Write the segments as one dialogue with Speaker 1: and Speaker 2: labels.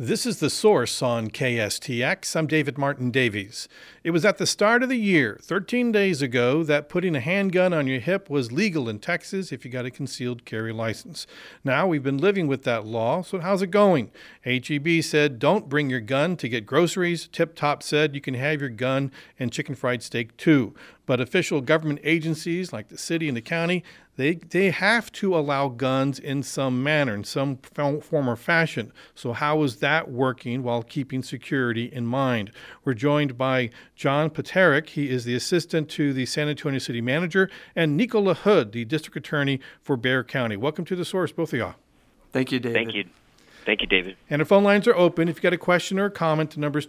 Speaker 1: This is The Source on KSTX. I'm David Martin Davies. It was at the start of the year, 13 days ago, that putting a handgun on your hip was legal in Texas if you got a concealed carry license. Now we've been living with that law, so how's it going? HEB said don't bring your gun to get groceries. Tip Top said you can have your gun and chicken fried steak too. But official government agencies like the city and the county, they have to allow guns in some manner, in some form or fashion. So how is that working while keeping security in mind? We're joined by John Poterik. He is the assistant to the San Antonio City Manager, and Nico LaHood, the district attorney for Bexar County. Welcome to The Source, both of y'all.
Speaker 2: Thank you, David.
Speaker 3: Thank you, David.
Speaker 1: And our phone lines are open. If you've got a question or a comment, the number is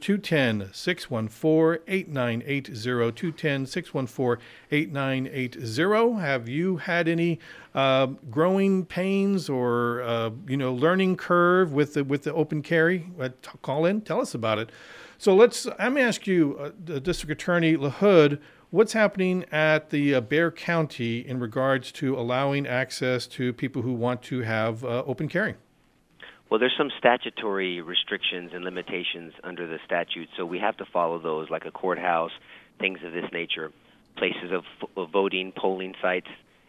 Speaker 1: 210-614-8980, 210-614-8980. Have you had any growing pains or, learning curve with the open carry? Call in, tell us about it. So I'm going to ask you, District Attorney LaHood, what's happening at the Bexar County in regards to allowing access to people who want to have open carry?
Speaker 3: Well, there's some statutory restrictions and limitations under the statute, so we have to follow those, like a courthouse, things of this nature, places of voting, polling sites,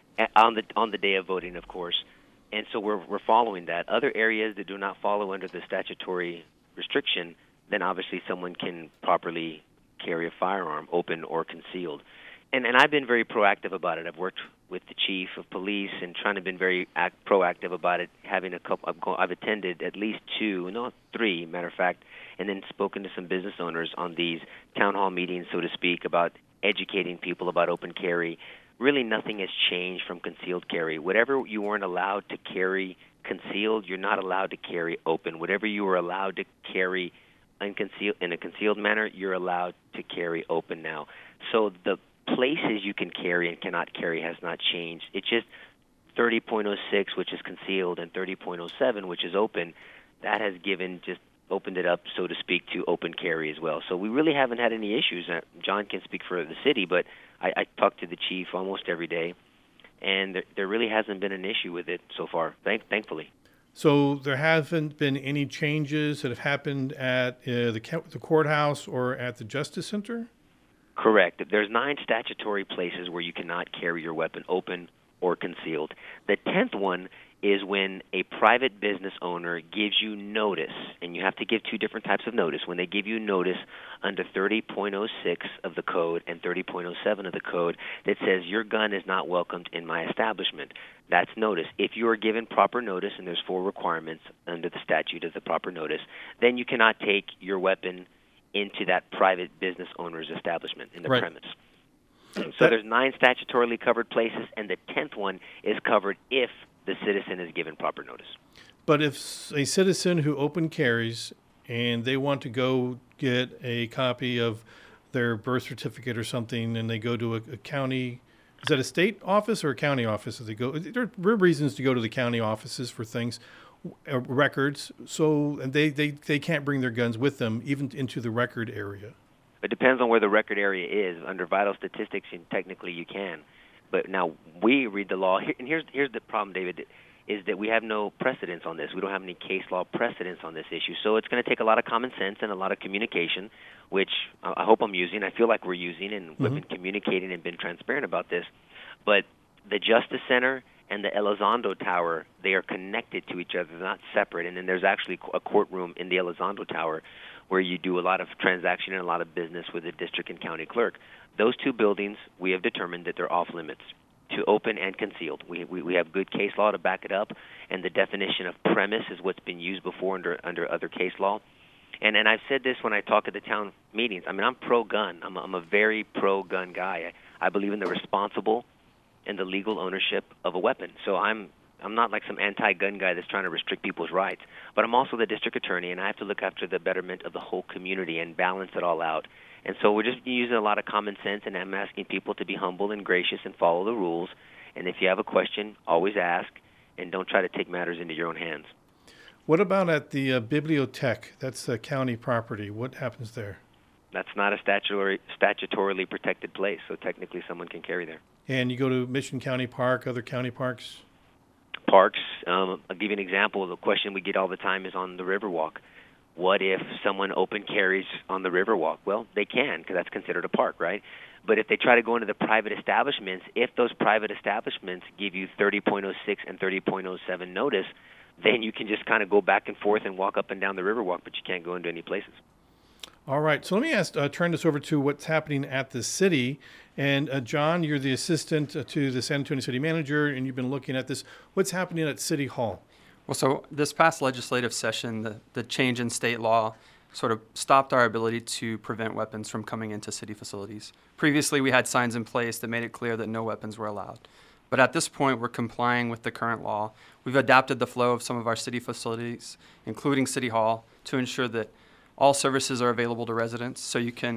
Speaker 3: on the day of voting, of course. And so we're following that. Other areas that do not follow under the statutory restriction, then obviously someone can properly carry a firearm, open or concealed. And I've been very proactive about it. I've worked with the chief of police and trying to been very proactive about it. Having I've attended at least three, matter of fact, and then spoken to some business owners on these town hall meetings, so to speak, about educating people about open carry. Really, nothing has changed from concealed carry. Whatever you weren't allowed to carry concealed, you're not allowed to carry open. Whatever you were allowed to carry in a concealed manner, you're allowed to carry open now. So the places you can carry and cannot carry has not changed. It's just 30.06, which is concealed, and 30.07, which is open. That has opened it up, so to speak, to open carry as well. So we really haven't had any issues. John can speak for the city, but I talk to the chief almost every day, and there really hasn't been an issue with it so far, thankfully.
Speaker 1: So there haven't been any changes that have happened at the courthouse or at the Justice Center?
Speaker 3: Correct. There's 9 statutory places where you cannot carry your weapon open or concealed. The 10th one is when a private business owner gives you notice, and you have to give 2 different types of notice. When they give you notice under 30.06 of the code and 30.07 of the code that says your gun is not welcomed in my establishment. That's notice. If you are given proper notice, and there's 4 requirements under the statute of the proper notice, then you cannot take your weapon into that private business owner's establishment in the premise. So there's 9 statutorily covered places, and the 10th one is covered if the citizen is given proper notice.
Speaker 1: But if a citizen who open carries and they want to go get a copy of their birth certificate or something, and they go to a county, is that a state office or a county office? There are reasons to go to the county offices for things. Records, so they can't bring their guns with them even into the record area.
Speaker 3: It depends on where the record area is. Under vital statistics, technically you can. But now we read the law, and here's the problem, David, is that we have no precedence on this. We don't have any case law precedence on this issue. So it's going to take a lot of common sense and a lot of communication, which I hope I'm using. I feel like we're using, and we've been communicating and been transparent about this. But the Justice Center and the Elizondo Tower, they are connected to each other. They're not separate. And then there's actually a courtroom in the Elizondo Tower where you do a lot of transaction and a lot of business with the district and county clerk. Those 2 buildings, we have determined that they're off limits to open and concealed. We have good case law to back it up, and the definition of premise is what's been used before under other case law. And I've said this when I talk at the town meetings. I mean, I'm pro-gun. I'm a very pro-gun guy. I believe in the responsible and the legal ownership of a weapon. So I'm not like some anti-gun guy that's trying to restrict people's rights, but I'm also the district attorney, and I have to look after the betterment of the whole community and balance it all out. And so we're just using a lot of common sense, and I'm asking people to be humble and gracious and follow the rules. And if you have a question, always ask, and don't try to take matters into your own hands.
Speaker 1: What about at the Bibliothèque? That's county property. What happens there?
Speaker 3: That's not a statutorily protected place, so technically someone can carry there.
Speaker 1: And you go to Mission County Park, other county parks?
Speaker 3: Parks. I'll give you an example. The question we get all the time is on the Riverwalk. What if someone open carries on the Riverwalk? Well, they can, because that's considered a park, right? But if they try to go into the private establishments, if those private establishments give you 30.06 and 30.07 notice, then you can just kind of go back and forth and walk up and down the Riverwalk, but you can't go into any places.
Speaker 1: All right. So let me turn this over to what's happening at the city. And John, you're the assistant to the San Antonio City Manager, and you've been looking at this. What's happening at City Hall?
Speaker 2: Well, so this past legislative session, the change in state law sort of stopped our ability to prevent weapons from coming into city facilities. Previously, we had signs in place that made it clear that no weapons were allowed. But at this point, we're complying with the current law. We've adapted the flow of some of our city facilities, including City Hall, to ensure that all services are available to residents. So you can,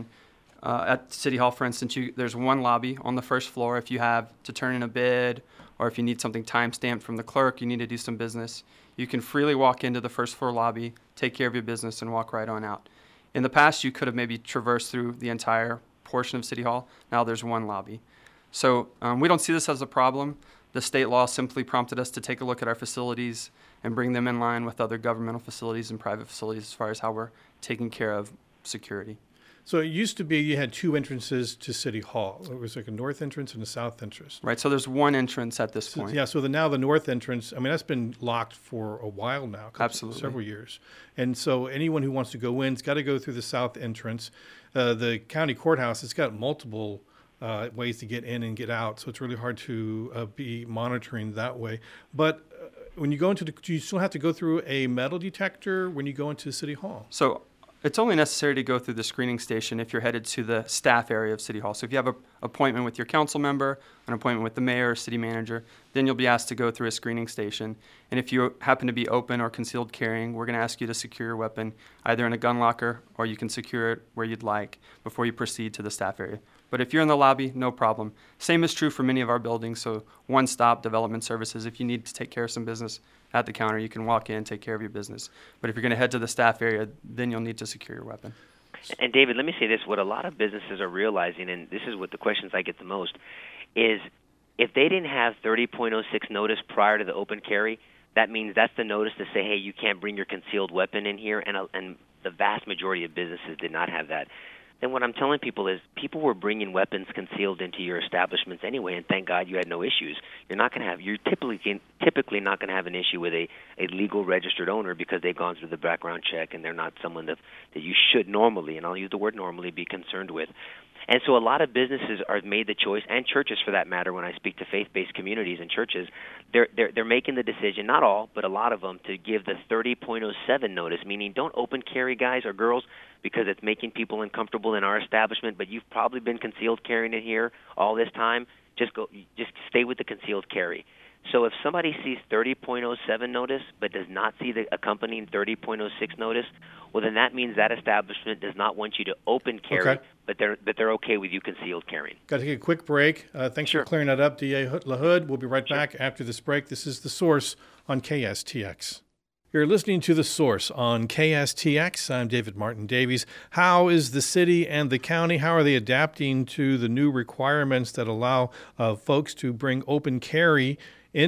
Speaker 2: at City Hall, for instance, there's one lobby on the first floor. If you have to turn in a bid, or if you need something time-stamped from the clerk, you need to do some business, you can freely walk into the first floor lobby, take care of your business, and walk right on out. In the past, you could have maybe traversed through the entire portion of City Hall. Now there's one lobby. So we don't see this as a problem. The state law simply prompted us to take a look at our facilities and bring them in line with other governmental facilities and private facilities as far as how we're taking care of security.
Speaker 1: So it used to be you had two entrances to City Hall. It was like a north entrance and a south entrance.
Speaker 2: Right, so there's one entrance at this point.
Speaker 1: Yeah, so now the north entrance, I mean, that's been locked for a while now.
Speaker 2: Absolutely.
Speaker 1: Several years. And so anyone who wants to go in has got to go through the south entrance. The county courthouse has got multiple ways to get in and get out, so it's really hard to be monitoring that way. But when you go do you still have to go through a metal detector when you go into City Hall?
Speaker 2: So it's only necessary to go through the screening station if you're headed to the staff area of City Hall. So if you have an appointment with your council member, an appointment with the mayor or city manager, then you'll be asked to go through a screening station. And if you happen to be open or concealed carrying, we're going to ask you to secure your weapon either in a gun locker or you can secure it where you'd like before you proceed to the staff area. But if you're in the lobby, no problem. Same is true for many of our buildings. So one-stop development services. If you need to take care of some business at the counter, you can walk in, take care of your business. But if you're going to head to the staff area, then you'll need to secure your weapon.
Speaker 3: And David, let me say this. What a lot of businesses are realizing, and this is what the questions I get the most, is if they didn't have 30.06 notice prior to the open carry, that means that's the notice to say, hey, you can't bring your concealed weapon in here, and the vast majority of businesses did not have that. Then what I'm telling people is people were bringing weapons concealed into your establishments anyway, and thank God you had no issues. You're typically not going to have an issue with a legal registered owner because they've gone through the background check and they're not someone that you should normally, and I'll use the word normally, be concerned with. And so a lot of businesses are made the choice, and churches for that matter, when I speak to faith-based communities and churches, they're making the decision, not all, but a lot of them, to give the 30.07 notice, meaning don't open carry, guys or girls, because it's making people uncomfortable in our establishment, but you've probably been concealed carrying it here all this time. Just stay with the concealed carry. So if somebody sees 30.07 notice but does not see the accompanying 30.06 notice, well, then that means that establishment does not want you to open carry,
Speaker 1: Okay.
Speaker 3: but they're okay with you concealed carrying.
Speaker 1: Got to take a quick break. Thanks
Speaker 3: Sure.
Speaker 1: for clearing that up, D.A. LaHood. We'll be right back after this break. This is The Source on KSTX. You're listening to The Source on KSTX. I'm David Martin Davies. How is the city and the county, how are they adapting to the new requirements that allow folks to bring open carry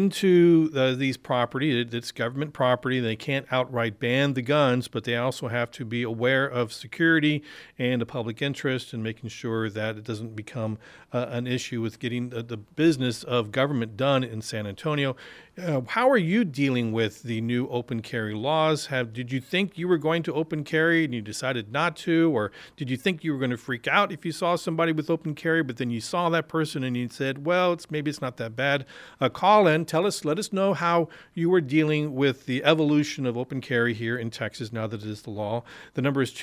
Speaker 1: into these property? It's government property. They can't outright ban the guns, but they also have to be aware of security and the public interest and making sure that it doesn't become an issue with getting the business of government done in San Antonio. How are you dealing with the new open carry laws? Did you think you were going to open carry and you decided not to? Or did you think you were going to freak out if you saw somebody with open carry, but then you saw that person and you said, well, maybe it's not that bad? Call in, let us know how you were dealing with the evolution of open carry here in Texas now that it is the law. The number is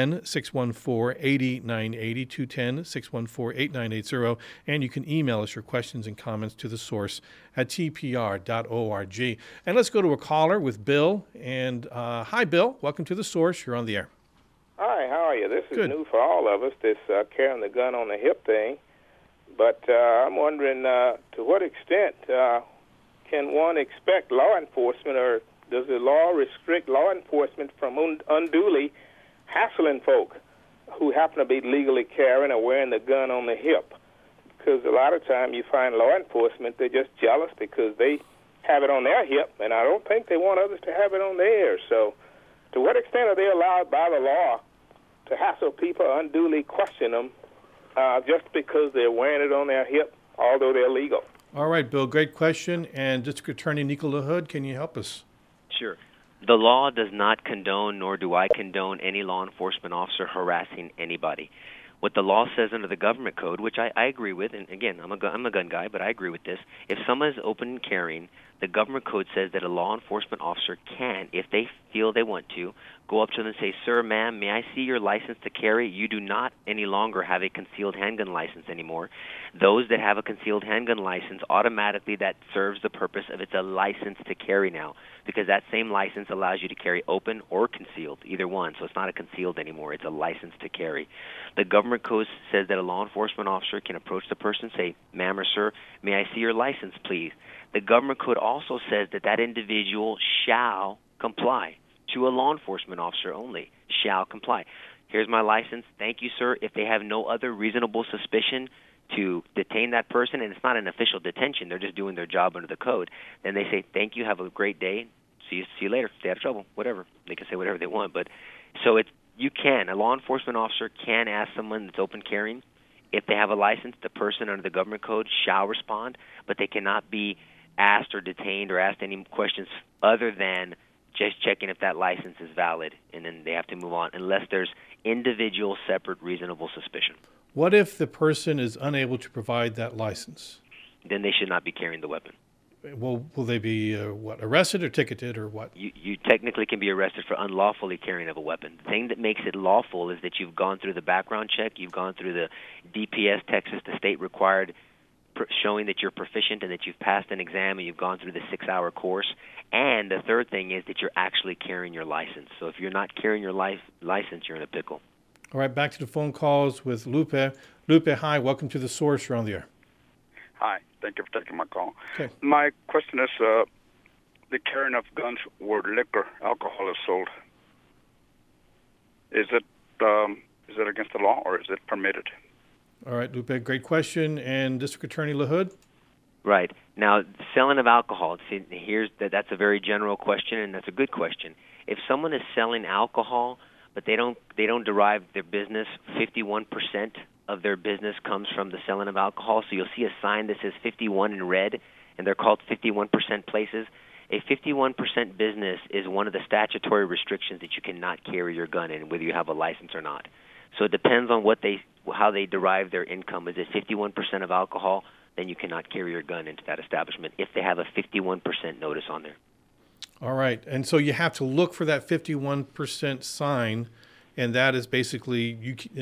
Speaker 1: 210-614-8980, 210-614-8980, and you can email us your questions and comments to The Source at tpr.org. And let's go to a caller with Bill. And hi, Bill. Welcome to The Source. You're on the air.
Speaker 4: Hi, how are you? This is
Speaker 1: Good.
Speaker 4: new for all of us, this carrying the gun on the hip thing. But I'm wondering to what extent can one expect law enforcement, or does the law restrict law enforcement from unduly hassling folk who happen to be legally carrying or wearing the gun on the hip? Because a lot of time you find law enforcement, they're just jealous because they have it on their hip, and I don't think they want others to have it on theirs. So to what extent are they allowed by the law to hassle people, unduly question them, just because they're wearing it on their hip, although they're legal?
Speaker 1: All right, Bill, great question. And District Attorney Nico LaHood, can you help us?
Speaker 3: Sure. The law does not condone, nor do I condone, any law enforcement officer harassing anybody. What the law says under the government code, which I agree with, and again, I'm a gun guy, but I agree with this. If someone is open carrying, the government code says that a law enforcement officer can, if they feel they want to, go up to them and say, "Sir, ma'am, may I see your license to carry? You do not any longer have a concealed handgun license anymore." Those that have a concealed handgun license, automatically that serves the purpose of it's a license to carry now, because that same license allows you to carry open or concealed, either one. So it's not a concealed anymore. It's a license to carry. The government code says that a law enforcement officer can approach the person and say, "Ma'am or sir, may I see your license, please?" The government code also says that that individual shall comply. To a law enforcement officer only, shall comply. "Here's my license. Thank you, sir." If they have no other reasonable suspicion to detain that person, and it's not an official detention, they're just doing their job under the code, then they say, "Thank you, have a great day, see you later, stay out of trouble," whatever. They can say whatever they want. But so a law enforcement officer can ask someone that's open carrying. If they have a license, the person under the government code shall respond, but they cannot be asked or detained or asked any questions other than just checking if that license is valid, and then they have to move on unless there's individual, separate, reasonable suspicion.
Speaker 1: What if the person is unable to provide that license?
Speaker 3: Then they should not be carrying the weapon.
Speaker 1: Will they be arrested or ticketed or what?
Speaker 3: You technically can be arrested for unlawfully carrying of a weapon. The thing that makes it lawful is that you've gone through the background check, you've gone through the DPS, Texas, the state required, showing that you're proficient and that you've passed an exam and you've gone through the 6-hour course. And the third thing is that you're actually carrying your license. So if you're not carrying your license, you're in a pickle.
Speaker 1: All right, back to the phone calls with Lupe. Lupe, hi, welcome to The Source. You're on the air.
Speaker 5: Hi, thank you for taking my call.
Speaker 1: Okay.
Speaker 5: My question is, the carrying of guns where liquor, alcohol is sold. Is it against the law or is it permitted?
Speaker 1: All right, Lupe, great question. And District Attorney LaHood?
Speaker 3: Right. Now, selling of alcohol, see, that's a very general question, and that's a good question. If someone is selling alcohol, but they don't derive their business, 51% of their business comes from the selling of alcohol. So you'll see a sign that says 51 in red, and they're called 51% places. A 51% business is one of the statutory restrictions that you cannot carry your gun in, whether you have a license or not. So it depends on how they derive their income. Is it 51% of alcohol? Then you cannot carry your gun into that establishment if they have a 51% notice on there.
Speaker 1: All right. And so you have to look for that 51% sign, and that is basically,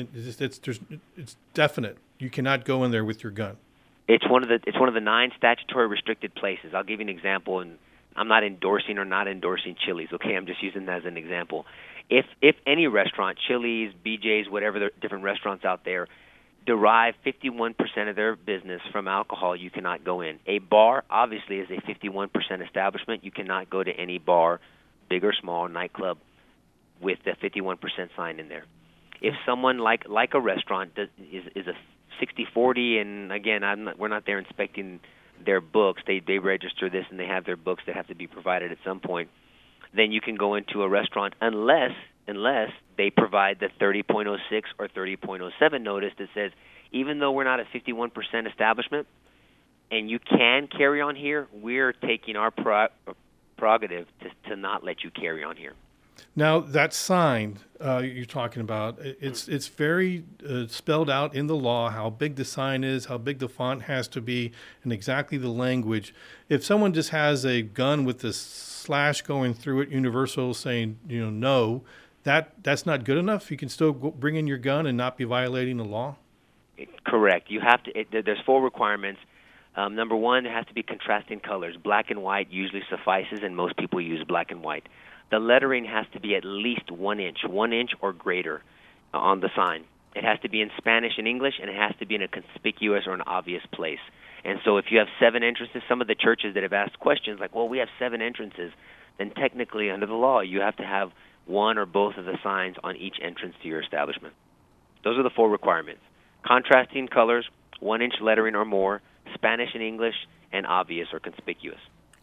Speaker 1: it's definite. You cannot go in there with your gun.
Speaker 3: It's one of the 9 statutory restricted places. I'll give you an example, and I'm not endorsing or not endorsing Chili's, okay? I'm just using that as an example. If any restaurant, Chili's, BJ's, whatever the different restaurants out there, derive 51% of their business from alcohol, you cannot go in. A bar, obviously, is a 51% establishment. You cannot go to any bar, big or small, nightclub, with the 51% sign in there. If someone like a restaurant is a 60-40, and again, we're not there inspecting their books. They register this, and they have their books that have to be provided at some point. Then you can go into a restaurant unless they provide the 30.06 or 30.07 notice that says, even though we're not a 51% establishment and you can carry on here, we're taking our prerogative to not let you carry on here.
Speaker 1: Now, that sign you're talking about, it's very spelled out in the law how big the sign is, how big the font has to be, and exactly the language. If someone just has a gun with this slash going through it, universal, saying, no, that's not good enough? You can still bring in your gun and not be violating the law?
Speaker 3: Correct. You have to. There's 4 requirements. Number 1, it has to be contrasting colors. Black and white usually suffices, and most people use black and white. The lettering has to be at least 1 inch or greater on the sign. It has to be in Spanish and English, and it has to be in a conspicuous or an obvious place. And so if you have 7 entrances, some of the churches that have asked questions like, well, we have 7 entrances, then technically under the law you have to have one or both of the signs on each entrance to your establishment. Those are the 4 requirements. Contrasting colors, 1 inch lettering or more, Spanish and English, and obvious or conspicuous.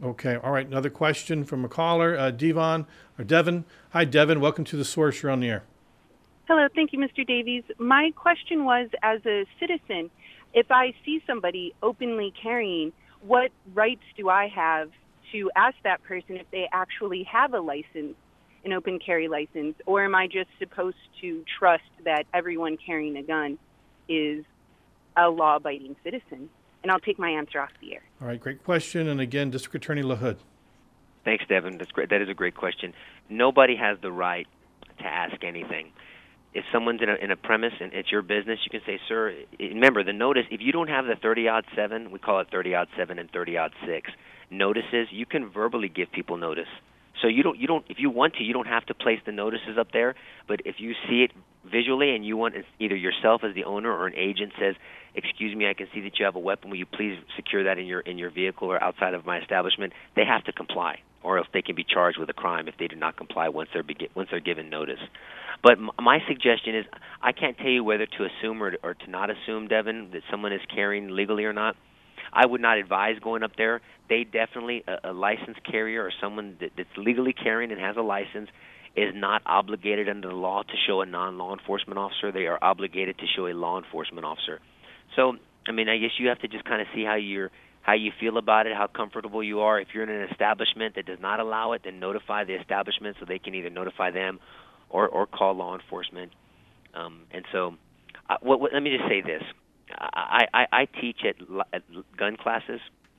Speaker 1: Okay. All right. Another question from a caller, Devin. Hi, Devin. Welcome to The Source. You're on the air.
Speaker 6: Hello. Thank you, Mr. Davies. My question was, as a citizen, if I see somebody openly carrying, what rights do I have to ask that person if they actually have a license, an open carry license, or am I just supposed to trust that everyone carrying a gun is a law-abiding citizen? And I'll take my answer off the air.
Speaker 1: All right. Great question. And again, District Attorney LaHood.
Speaker 3: Thanks, Devin. That's great. That is a great question. Nobody has the right to ask anything. If someone's in a premise and it's your business, you can say, sir, remember the notice, if you don't have the 30-7, we call it 30-7 and 30-6 notices, you can verbally give people notice. So you don't if you want to, you don't have to place the notices up there, but if you see it visually and you want either yourself as the owner or an agent says, excuse me, I can see that you have a weapon, will you please secure that in your vehicle or outside of my establishment, they have to comply, or else they can be charged with a crime if they do not comply once they're given notice. But my suggestion is, I can't tell you whether to assume or to not assume, Devin, that someone is carrying legally or not. I would not advise going up there. They definitely, a licensed carrier or someone that's legally carrying and has a license is not obligated under the law to show a non-law enforcement officer. They are obligated to show a law enforcement officer. So, I mean, I guess you have to just kind of see how you feel about it, how comfortable you are. If you're in an establishment that does not allow it, then notify the establishment so they can either notify them or call law enforcement. And so, let me just say this. I teach at gun classes,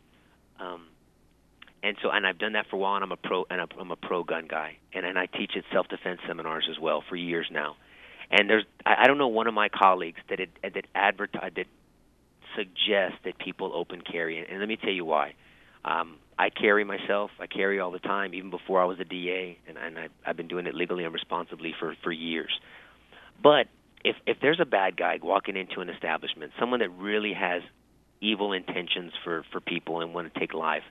Speaker 3: and I've done that for a while, and I'm a pro gun guy, and I teach at self-defense seminars as well for years now. And I don't know one of my colleagues that suggests that people open carry, and let me tell you why. I carry myself. I carry all the time, even before I was a DA, and I've been doing it legally and responsibly for years. But if there's a bad guy walking into an establishment, someone that really has evil intentions for people and want to take life,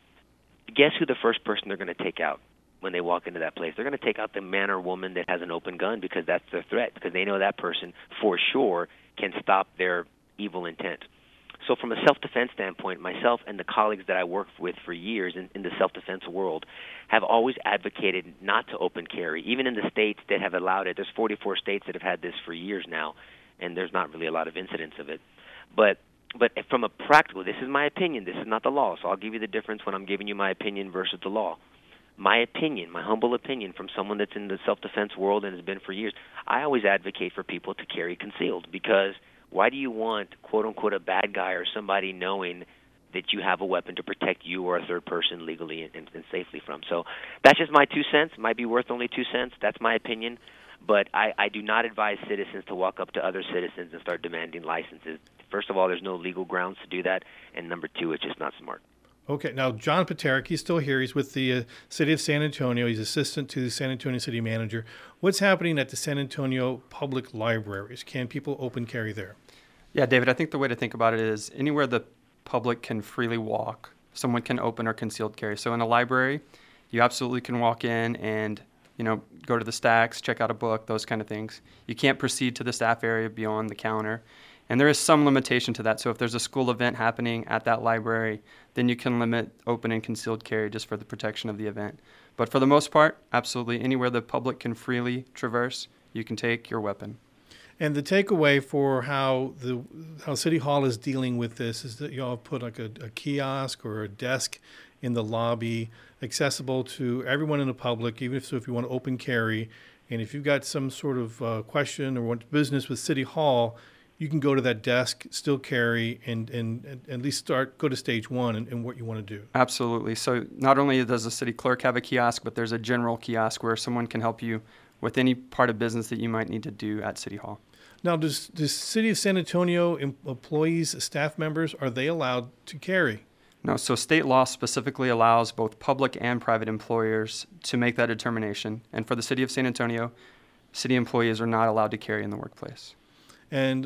Speaker 3: guess who the first person they're going to take out when they walk into that place? They're going to take out the man or woman that has an open gun, because that's their threat, because they know that person for sure can stop their evil intent. So from a self-defense standpoint, myself and the colleagues that I worked with for years in the self-defense world have always advocated not to open carry, even in the states that have allowed it. There's 44 states that have had this for years now, and there's not really a lot of incidents of it. But from a practical, this is my opinion, this is not the law, so I'll give you the difference when I'm giving you my opinion versus the law. My opinion, my humble opinion from someone that's in the self-defense world and has been for years, I always advocate for people to carry concealed, because why do you want, quote-unquote, a bad guy or somebody knowing that you have a weapon to protect you or a third person legally and safely from? So that's just my 2 cents. Might be worth only 2 cents. That's my opinion. But I do not advise citizens to walk up to other citizens and start demanding licenses. First of all, there's no legal grounds to do that. And number two, it's just not smart.
Speaker 1: Okay. Now, John Paterick, he's still here. He's with the City of San Antonio. He's assistant to the San Antonio City Manager. What's happening at the San Antonio Public Libraries? Can people open carry there?
Speaker 2: Yeah, David, I think the way to think about it is anywhere the public can freely walk, someone can open or concealed carry. So in a library, you absolutely can walk in and, go to the stacks, check out a book, those kind of things. You can't proceed to the staff area beyond the counter. And there is some limitation to that. So if there's a school event happening at that library, then you can limit open and concealed carry just for the protection of the event. But for the most part, absolutely anywhere the public can freely traverse, you can take your weapon.
Speaker 1: And the takeaway for how City Hall is dealing with this is that you all have put like a kiosk or a desk in the lobby, accessible to everyone in the public, even if you want to open carry. And if you've got some sort of question or want business with City Hall, you can go to that desk, still carry, and at least go to stage one and what you want to do.
Speaker 2: Absolutely. So not only does the city clerk have a kiosk, but there's a general kiosk where someone can help you with any part of business that you might need to do at City Hall.
Speaker 1: Now, does the City of San Antonio employees, staff members, are they allowed to carry?
Speaker 2: No, so state law specifically allows both public and private employers to make that determination. And for the City of San Antonio, city employees are not allowed to carry in the workplace.
Speaker 1: And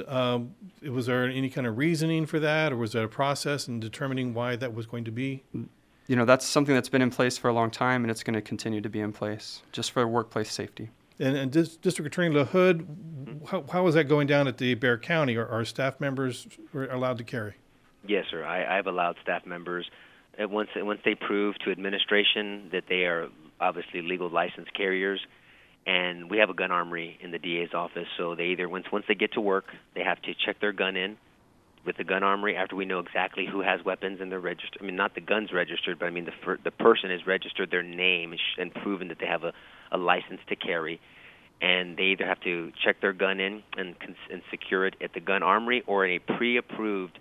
Speaker 1: was there any kind of reasoning for that, or was there a process in determining why that was going to be?
Speaker 2: That's something that's been in place for a long time, and it's going to continue to be in place just for workplace safety.
Speaker 1: And District Attorney LaHood, how is that going down at the Bexar County? Are staff members allowed to carry?
Speaker 3: Yes, sir. I've allowed staff members once they prove to administration that they are obviously legal licensed carriers. And we have a gun armory in the DA's office, so they either once they get to work, they have to check their gun in with the gun armory after we know exactly who has weapons in their register. I mean, not the guns registered, but I mean the person has registered their name and proven that they have a license to carry. And they either have to check their gun in and secure it at the gun armory or in a pre-approved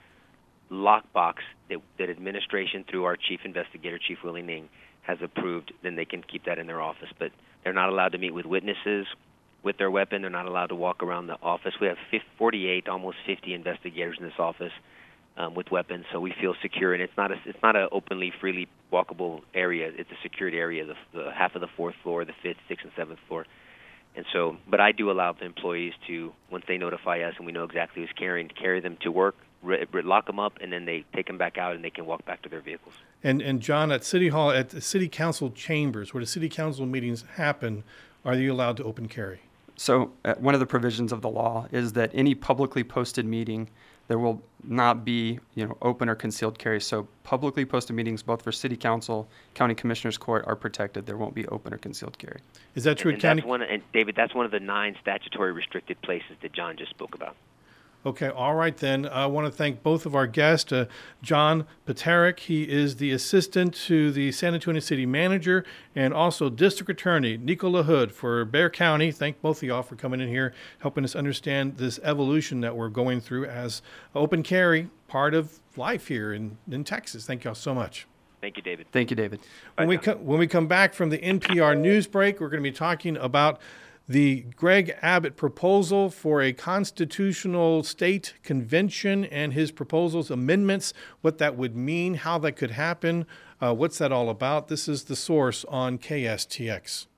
Speaker 3: lockbox that administration through our chief investigator, Chief Willie Ning, has approved. Then they can keep that in their office. But they're not allowed to meet with witnesses with their weapon. They're not allowed to walk around the office. We have 48, almost 50 investigators in this office with weapons, so we feel secure. And it's not an openly, freely walkable area. It's a secured area, the half of the fourth floor, the fifth, sixth, and seventh floor. And so, but I do allow the employees to, once they notify us and we know exactly who's carrying, to carry them to work, lock them up, and then they take them back out and they can walk back to their vehicles.
Speaker 1: And John, at City Hall, at the City Council chambers, where the City Council meetings happen, are you allowed to open carry?
Speaker 2: So one of the provisions of the law is that any publicly posted meeting, there will not be, open or concealed carry. So publicly posted meetings, both for City Council, County Commissioners Court, are protected. There won't be open or concealed carry.
Speaker 1: Is that true?
Speaker 3: And David, that's one of the 9 statutory restricted places that John just spoke about.
Speaker 1: Okay, all right then. I want to thank both of our guests, John Peterick. He is the assistant to the San Antonio City Manager, and also District Attorney Nicola Hood for Bexar County. Thank both of y'all for coming in here, helping us understand this evolution that we're going through as open carry, part of life here in Texas. Thank y'all so much.
Speaker 3: Thank you, David.
Speaker 2: Thank you, David.
Speaker 1: When we come back from the NPR news break, we're going to be talking about the Greg Abbott proposal for a constitutional state convention and his proposals, amendments, what that would mean, how that could happen, what's that all about. This is The Source on KSTX.